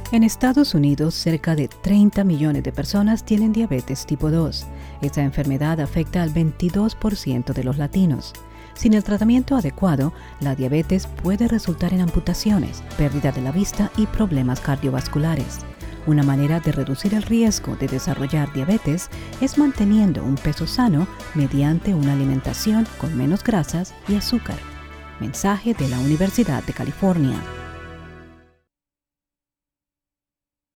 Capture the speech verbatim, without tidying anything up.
En Estados Unidos, cerca de treinta millones de personas tienen diabetes tipo dos. Esta enfermedad afecta al veintidós por ciento de los latinos. Sin el tratamiento adecuado, la diabetes puede resultar en amputaciones, pérdida de la vista y problemas cardiovasculares. Una manera de reducir el riesgo de desarrollar diabetes es manteniendo un peso sano mediante una alimentación con menos grasas y azúcar. Mensaje de la Universidad de California.